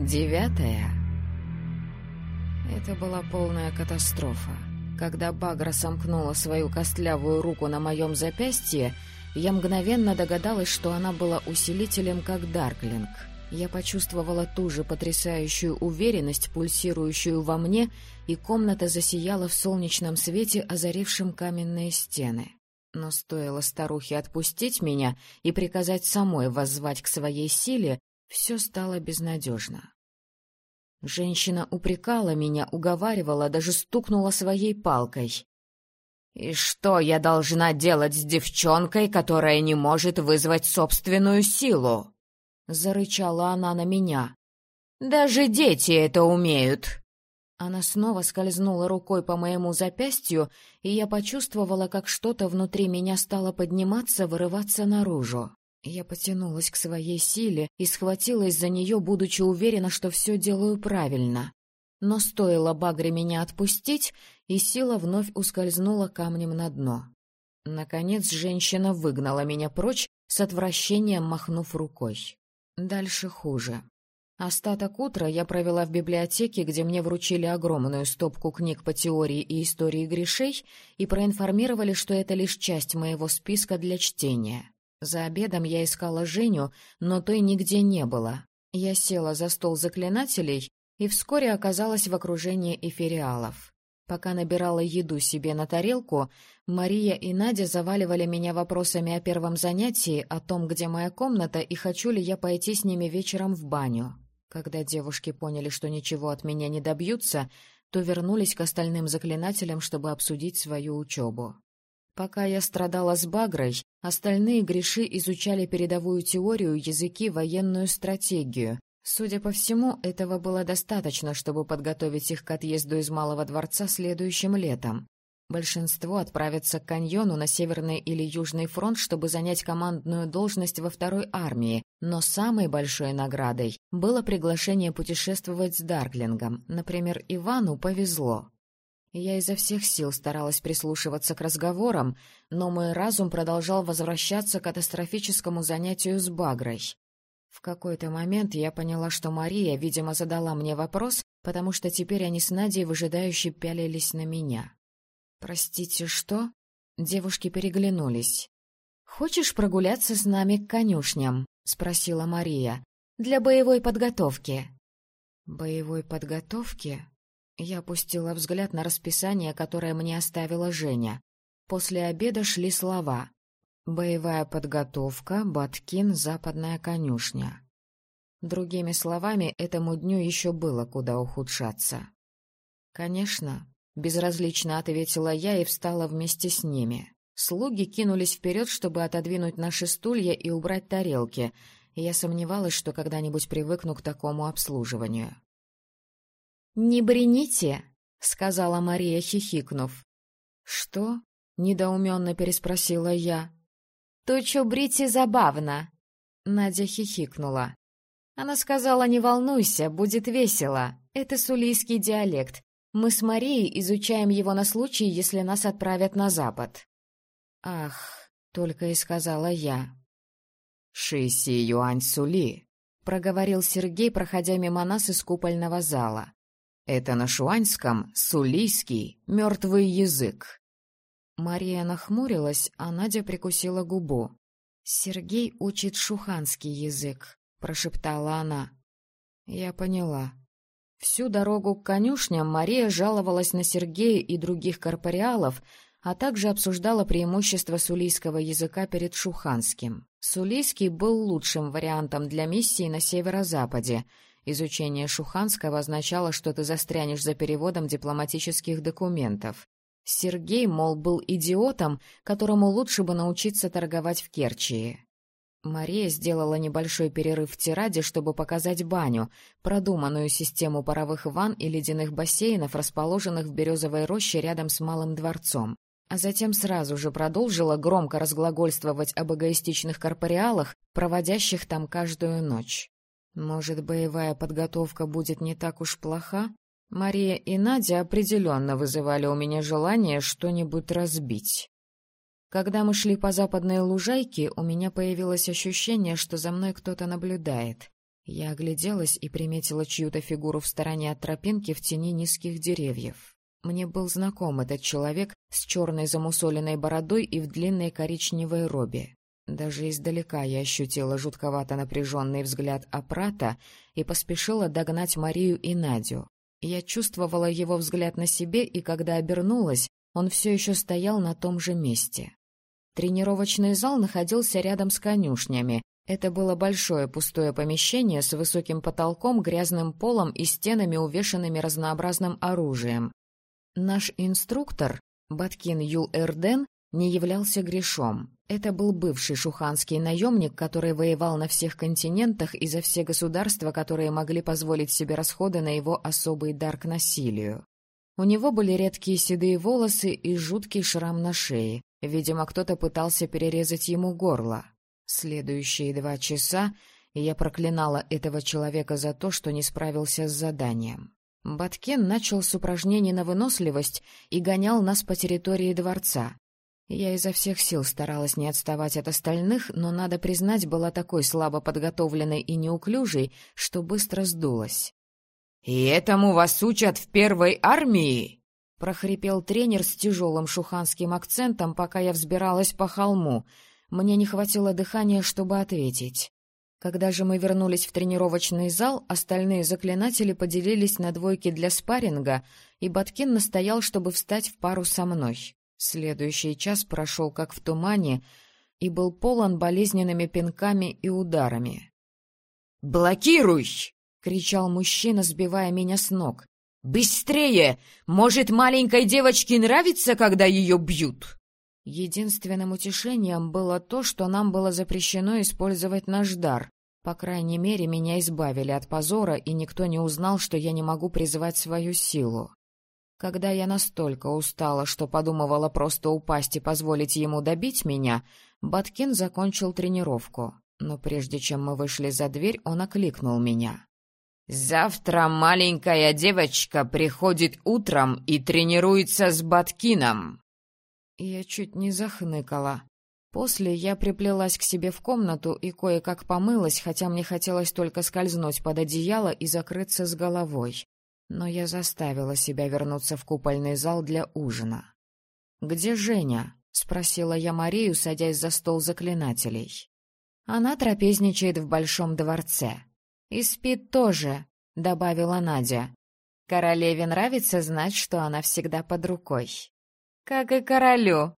9. Это была полная катастрофа. Когда Багра сомкнула свою костлявую руку на моем запястье, я мгновенно догадалась, что она была усилителем, как Дарклинг. Я почувствовала ту же потрясающую уверенность, пульсирующую во мне, и комната засияла в солнечном свете, озарившем каменные стены. Но стоило старухе отпустить меня и приказать самой воззвать к своей силе, все стало безнадежно. Женщина упрекала меня, уговаривала, даже стукнула своей палкой. «И что я должна делать с девчонкой, которая не может вызвать собственную силу?» — зарычала она на меня. «Даже дети это умеют!» Она снова скользнула рукой по моему запястью, и я почувствовала, как что-то внутри меня стало подниматься, вырываться наружу. Я потянулась к своей силе и схватилась за нее, будучи уверена, что все делаю правильно. Но стоило Багре меня отпустить, и сила вновь ускользнула камнем на дно. Наконец женщина выгнала меня прочь, с отвращением махнув рукой. Дальше хуже. Остаток утра я провела в библиотеке, где мне вручили огромную стопку книг по теории и истории грешей и проинформировали, что это лишь часть моего списка для чтения. За обедом я искала Женю, но той нигде не было. Я села за стол заклинателей и вскоре оказалась в окружении эфириалов. Пока набирала еду себе на тарелку, Мария и Надя заваливали меня вопросами о первом занятии, о том, где моя комната и хочу ли я пойти с ними вечером в баню. Когда девушки поняли, что ничего от меня не добьются, то вернулись к остальным заклинателям, чтобы обсудить свою учебу. Пока я страдала с Багрой, остальные греши изучали передовую теорию, языки, военную стратегию. Судя по всему, этого было достаточно, чтобы подготовить их к отъезду из Малого дворца следующим летом. Большинство отправятся к каньону на Северный или Южный фронт, чтобы занять командную должность во второй армии, но самой большой наградой было приглашение путешествовать с Дарклингом. Например, Ивану повезло. Я изо всех сил старалась прислушиваться к разговорам, но мой разум продолжал возвращаться к катастрофическому занятию с Багрой. В какой-то момент я поняла, что Мария, видимо, задала мне вопрос, потому что теперь они с Надей выжидающе пялились на меня. «Простите, что?» Девушки переглянулись. «Хочешь прогуляться с нами к конюшням?» — спросила Мария. «Для боевой подготовки». «Боевой подготовки?» Я опустила взгляд на расписание, которое мне оставила Женя. После обеда шли слова: «Боевая подготовка, Баткин, западная конюшня». Другими словами, этому дню еще было куда ухудшаться. «Конечно», — безразлично ответила я и встала вместе с ними. Слуги кинулись вперед, чтобы отодвинуть наши стулья и убрать тарелки, и я сомневалась, что когда-нибудь привыкну к такому обслуживанию. «Не брените», — сказала Мария, хихикнув. «Что?» — недоуменно переспросила я. «То, чё брить и забавно», — Надя хихикнула. Она сказала: «Не волнуйся, будет весело. Это сулийский диалект. Мы с Марией изучаем его на случай, если нас отправят на запад». «Ах», — только и сказала я. «Шиси юань сули», — проговорил Сергей, проходя мимо нас из купольного зала. «Это на шуаньском сулийский мертвый язык». Мария нахмурилась, а Надя прикусила губу. «Сергей учит шуханский язык», — прошептала она. Я поняла. Всю дорогу к конюшням Мария жаловалась на Сергея и других корпориалов, а также обсуждала преимущества сулийского языка перед шуханским. Сулийский был лучшим вариантом для миссии на северо-западе. Изучение шуханского означало, что ты застрянешь за переводом дипломатических документов. Сергей, мол, был идиотом, которому лучше бы научиться торговать в Керчии. Мария сделала небольшой перерыв в тираде, чтобы показать баню, продуманную систему паровых ванн и ледяных бассейнов, расположенных в березовой роще рядом с Малым дворцом. А затем сразу же продолжила громко разглагольствовать об эгоистичных корпориалах, проводящих там каждую ночь. Может, боевая подготовка будет не так уж плоха? Мария и Надя определенно вызывали у меня желание что-нибудь разбить. Когда мы шли по западной лужайке, у меня появилось ощущение, что за мной кто-то наблюдает. Я огляделась и приметила чью-то фигуру в стороне от тропинки в тени низких деревьев. Мне был знаком этот человек с черной замусоленной бородой и в длинной коричневой робе. Даже издалека я ощутила жутковато напряженный взгляд Апрата и поспешила догнать Марию и Надю. Я чувствовала его взгляд на себе, и когда обернулась, он все еще стоял на том же месте. Тренировочный зал находился рядом с конюшнями. Это было большое пустое помещение с высоким потолком, грязным полом и стенами, увешанными разнообразным оружием. Наш инструктор, Баткин Юл-Эрден, не являлся грешом. Это был бывший шуханский наемник, который воевал на всех континентах и за все государства, которые могли позволить себе расходы на его особый дар к насилию. У него были редкие седые волосы и жуткий шрам на шее. Видимо, кто-то пытался перерезать ему горло. Следующие 2 часа я проклинала этого человека за то, что не справился с заданием. Баткен начал с упражнений на выносливость и гонял нас по территории дворца. Я изо всех сил старалась не отставать от остальных, но, надо признать, была такой слабо подготовленной и неуклюжей, что быстро сдулась. «И этому вас учат в первой армии?» — прохрипел тренер с тяжелым шуханским акцентом, пока я взбиралась по холму. Мне не хватило дыхания, чтобы ответить. Когда же мы вернулись в тренировочный зал, остальные заклинатели поделились на двойки для спарринга, и Баткин настоял, чтобы встать в пару со мной. Следующий час прошел как в тумане и был полон болезненными пинками и ударами. «Блокируй!» — кричал мужчина, сбивая меня с ног. «Быстрее! Может, маленькой девочке нравится, когда ее бьют?» Единственным утешением было то, что нам было запрещено использовать наш дар. По крайней мере, меня избавили от позора, и никто не узнал, что я не могу призывать свою силу. Когда я настолько устала, что подумывала просто упасть и позволить ему добить меня, Баткин закончил тренировку. Но прежде чем мы вышли за дверь, он окликнул меня. «Завтра маленькая девочка приходит утром и тренируется с Баткином». Я чуть не захныкала. После я приплелась к себе в комнату и кое-как помылась, хотя мне хотелось только скользнуть под одеяло и закрыться с головой. Но я заставила себя вернуться в купольный зал для ужина. «Где Женя?» — спросила я Марию, садясь за стол заклинателей. «Она трапезничает в Большом дворце. И спит тоже», — добавила Надя. «Королеве нравится знать, что она всегда под рукой». «Как и королю».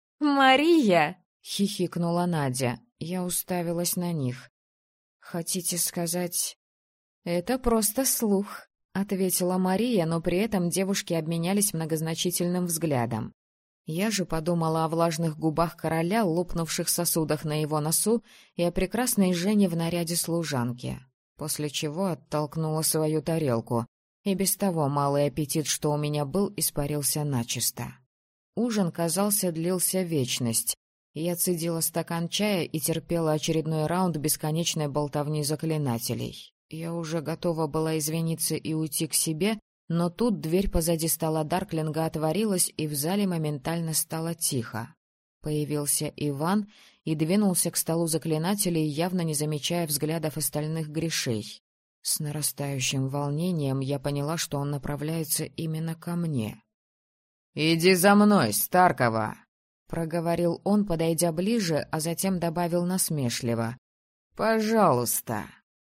«Мария!» — хихикнула Надя. Я уставилась на них. «Хотите сказать...» «Это просто слух», — ответила Мария, но при этом девушки обменялись многозначительным взглядом. Я же подумала о влажных губах короля, лопнувших сосудах на его носу, и о прекрасной Жене в наряде служанки, после чего оттолкнула свою тарелку, и без того малый аппетит, что у меня был, испарился начисто. Ужин, казался, длился вечность. Я цедила стакан чая и терпела очередной раунд бесконечной болтовни заклинателей. Я уже готова была извиниться и уйти к себе, но тут дверь позади стола Дарклинга отворилась, и в зале моментально стало тихо. Появился Иван и двинулся к столу заклинателей, явно не замечая взглядов остальных грешей. С нарастающим волнением я поняла, что он направляется именно ко мне. «Иди за мной, Старкова!» — проговорил он, подойдя ближе, а затем добавил насмешливо. «Пожалуйста!»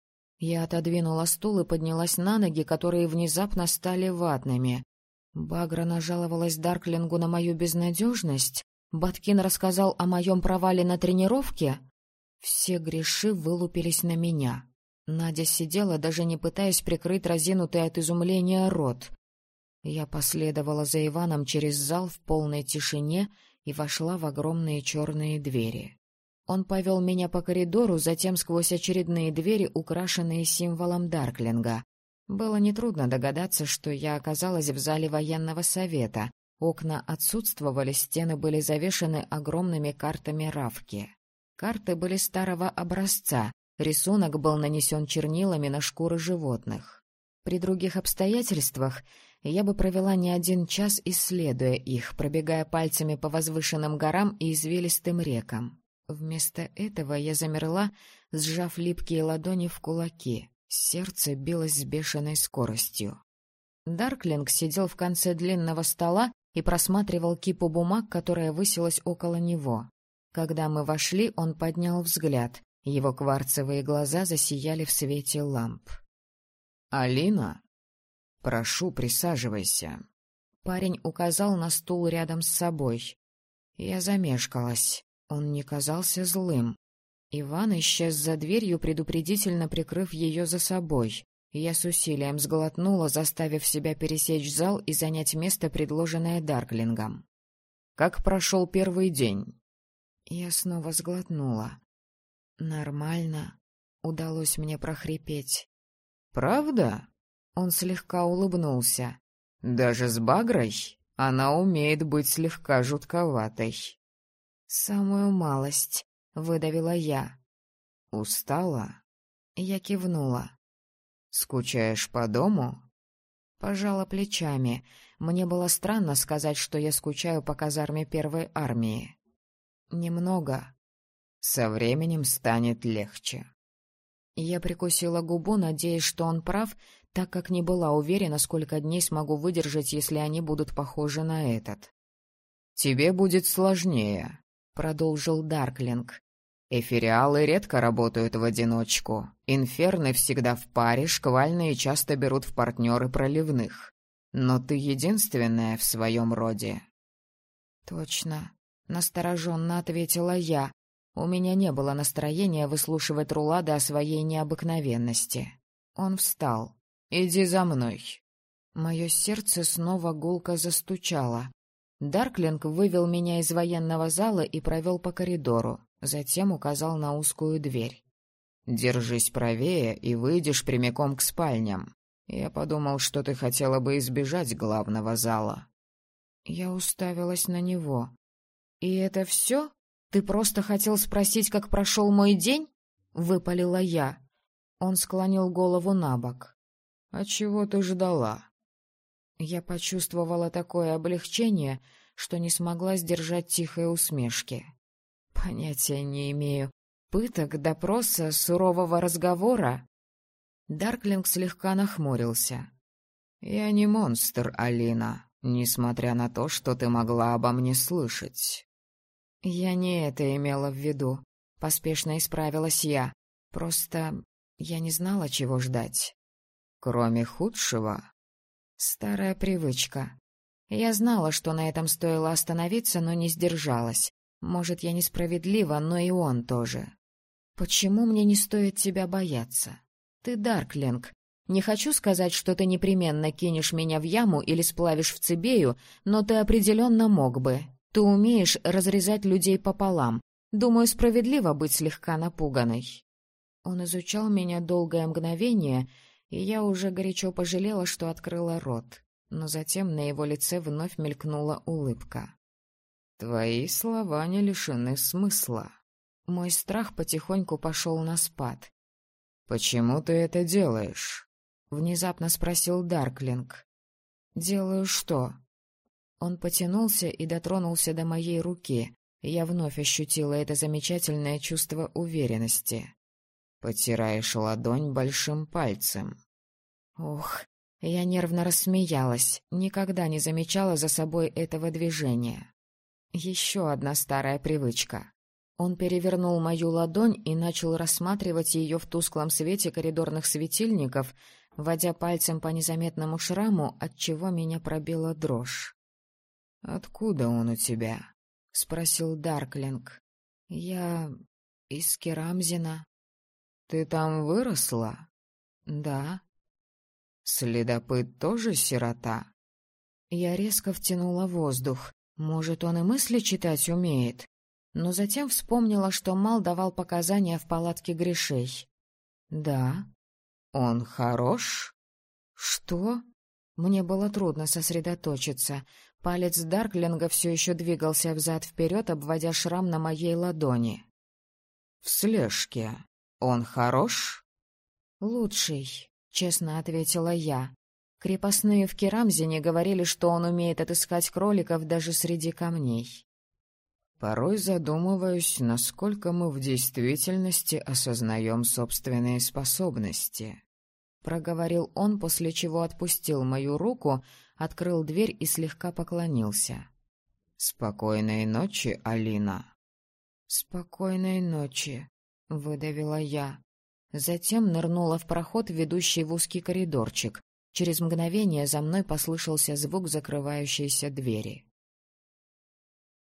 Я отодвинула стул и поднялась на ноги, которые внезапно стали ватными. Багра нажаловалась Дарклингу на мою безнадежность? Баткин рассказал о моем провале на тренировке? Все греши вылупились на меня. Надя сидела, даже не пытаясь прикрыть разинутый от изумления рот. Я последовала за Иваном через зал в полной тишине и вошла в огромные черные двери. Он повел меня по коридору, затем сквозь очередные двери, украшенные символом Дарклинга. Было нетрудно догадаться, что я оказалась в зале военного совета. Окна отсутствовали, стены были завешаны огромными картами Равки. Карты были старого образца, рисунок был нанесен чернилами на шкуры животных. При других обстоятельствах я бы провела не 1 час, исследуя их, пробегая пальцами по возвышенным горам и извилистым рекам. Вместо этого я замерла, сжав липкие ладони в кулаки. Сердце билось с бешеной скоростью. Дарклинг сидел в конце длинного стола и просматривал кипу бумаг, которая высилась около него. Когда мы вошли, он поднял взгляд. Его кварцевые глаза засияли в свете ламп. «Алина, прошу, присаживайся». Парень указал на стул рядом с собой. Я замешкалась. Он не казался злым. Иван исчез за дверью, предупредительно прикрыв ее за собой. Я с усилием сглотнула, заставив себя пересечь зал и занять место, предложенное Дарклингом. «Как прошел первый день?» Я снова сглотнула. «Нормально», — удалось мне прохрипеть. «Правда?» — он слегка улыбнулся. «Даже с Багрой? Она умеет быть слегка жутковатой». «Самую малость», — выдавила я. «Устала?» Я кивнула. «Скучаешь по дому?» Пожала плечами. Мне было странно сказать, что я скучаю по казарме первой армии. «Немного. Со временем станет легче». Я прикусила губу, надеясь, что он прав, так как не была уверена, сколько дней смогу выдержать, если они будут похожи на этот. «Тебе будет сложнее», — продолжил Дарклинг. «Эфириалы редко работают в одиночку. Инферны всегда в паре, шквальные часто берут в партнеры проливных. Но ты единственная в своем роде». «Точно», — настороженно ответила я. У меня не было настроения выслушивать рулады о своей необыкновенности. Он встал. «Иди за мной». Мое сердце снова гулко застучало. Дарклинг вывел меня из военного зала и провел по коридору, затем указал на узкую дверь. «Держись правее и выйдешь прямиком к спальням. Я подумал, что ты хотела бы избежать главного зала». Я уставилась на него. «И это все? Ты просто хотел спросить, как прошел мой день?» — выпалила я. Он склонил голову набок. «А чего ты ждала?» Я почувствовала такое облегчение, что не смогла сдержать тихой усмешки. Понятия не имею. Пыток, допроса, сурового разговора? Дарклинг слегка нахмурился. «Я не монстр, Алина, несмотря на то, что ты могла обо мне слышать». «Я не это имела в виду», — поспешно исправилась я. «Просто я не знала, чего ждать». «Кроме худшего?» Старая привычка. Я знала, что на этом стоило остановиться, но не сдержалась. Может, я несправедлива, но и он тоже. «Почему мне не стоит тебя бояться? Ты Дарклинг. Не хочу сказать, что ты непременно кинешь меня в яму или сплавишь в Цибею, но ты определенно мог бы. Ты умеешь разрезать людей пополам. Думаю, справедливо быть слегка напуганной». Он изучал меня долгое мгновение, и я уже горячо пожалела, что открыла рот. Но затем на его лице вновь мелькнула улыбка. «Твои слова не лишены смысла». Мой страх потихоньку пошел на спад. «Почему ты это делаешь?» — внезапно спросил Дарклинг. «Делаю что?» Он потянулся и дотронулся до моей руки. Я вновь ощутила это замечательное чувство уверенности. «Потираешь ладонь большим пальцем». Ох, я нервно рассмеялась, никогда не замечала за собой этого движения. Еще одна старая привычка. Он перевернул мою ладонь и начал рассматривать ее в тусклом свете коридорных светильников, водя пальцем по незаметному шраму, отчего меня пробила дрожь. «Откуда он у тебя?» — спросил Дарклинг. «Я из Керамзина». «Ты там выросла?» «Да». «Следопыт тоже сирота?» Я резко втянула воздух. Может, он и мысли читать умеет? Но затем вспомнила, что Мал давал показания в палатке Гришей. «Да». «Он хорош?» «Что?» Мне было трудно сосредоточиться. Палец Дарклинга все еще двигался взад-вперед, обводя шрам на моей ладони. «В слежке он хорош?» «Лучший», — честно ответила я. Крепостные в Керамзине говорили, что он умеет отыскать кроликов даже среди камней. Порой задумываюсь, насколько мы в действительности осознаем собственные способности. Проговорил он, после чего отпустил мою руку, открыл дверь и слегка поклонился. «Спокойной ночи, Алина». «Спокойной ночи», — выдавила я. Затем нырнула в проход, ведущий в узкий коридорчик. Через мгновение за мной послышался звук закрывающейся двери.